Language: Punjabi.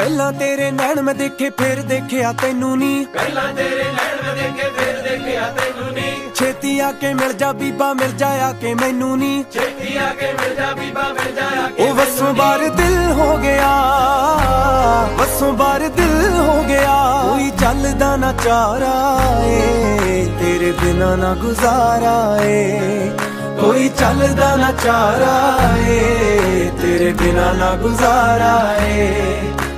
ਪਹਿਲਾਂ ਤੇਰੇ ਨੈਣ ਮੈਂ ਦੇਖੇ ਫਿਰ ਦੇਖਿਆ ਤੈਨੂੰ ਨੀ, ਪਹਿਲਾਂ ਤੇਰੇ ਨੈਣ ਮੈਂ ਦੇਖੇ ਫਿਰ ਦੇਖਿਆ ਤੈਨੂੰ ਨੀ। ਛੇਤੀ ਆ ਕੇ ਮਿਲ ਜਾ ਬੀਬਾ ਮਿਲ ਜਾ ਆ ਕੇ ਮੈਨੂੰ ਨੀ, ਛੇਤੀ ਆ ਕੇ ਮਿਲ ਜਾ ਬੀਬਾ ਮਿਲ ਜਾ ਆ ਕੇ ਉਹ ਵਸੋਂ ਬਾਰ ਦਿਲ ਹੋ ਗਿਆ, ਵਸੋਂ ਬਾਰ ਦਿਲ ਹੋ ਗਿਆ। ਕੋਈ ਚੱਲਦਾ ਨਾ ਚਾਰਾ ਏ ਤੇਰੇ ਬਿਨਾ ਨਾ ਗੁਜ਼ਾਰਾ ਏ, ਕੋਈ ਚੱਲਦਾ ਨਾ ਚਾਰਾ ਏ ਤੇਰੇ ਬਿਨਾ ਨਾ ਗੁਜ਼ਾਰਾ ਏ।